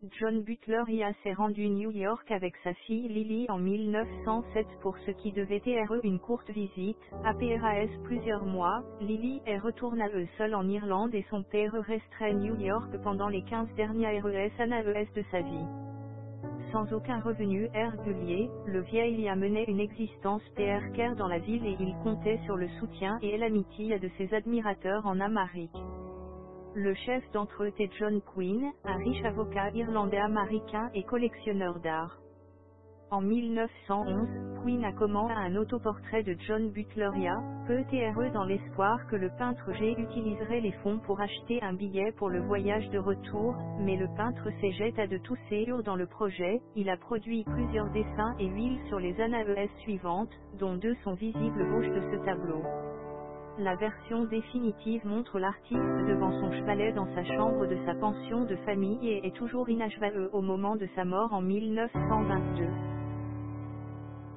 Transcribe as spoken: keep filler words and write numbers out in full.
John Butler y a s'est rendu New York avec sa fille Lily en mille neuf cent sept pour ce qui devait être une courte visite. Après plusieurs mois, Lily est retourna eux seule en Irlande et son père resterait New York pendant les quinze dernières années de sa vie. Sans aucun revenu régulier, le vieil y a mené une existence précaire dans la ville et il comptait sur le soutien et l'amitié de ses admirateurs en Amérique. Le chef d'entre eux était John Quinn, un riche avocat irlandais-américain et collectionneur d'art. En mille neuf cent onze, Quinn a commandé un autoportrait de John Butler, peut-être dans l'espoir que le peintre G utiliserait les fonds pour acheter un billet pour le voyage de retour, mais le peintre s'est jeté à de tous ses dans le projet. Il a produit plusieurs dessins et huiles sur les années suivantes, dont deux sont visibles à gauche de ce tableau. La version définitive montre l'artiste devant son chevalet dans sa chambre de sa pension de famille et est toujours inachevée au moment de sa mort en mille neuf cent vingt-deux.